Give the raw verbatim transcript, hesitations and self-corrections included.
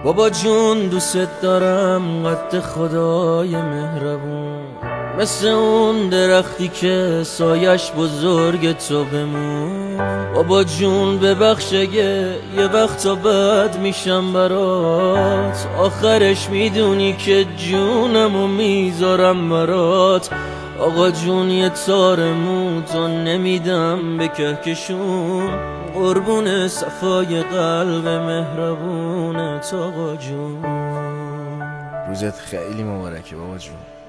بابا جون دوست دارم قد خدای مهربون، مثل اون درختی که سایش بزرگ تو بمون. بابا جون ببخش اگه یه وقتا بد میشم برات، آخرش میدونی که جونمو میذارم برات. آقا جون یه تار موتو نمیدم به کهکشون، قربون صفای قلب مهربونت آقا جون. روزت خیلی مبارکه بابا جون.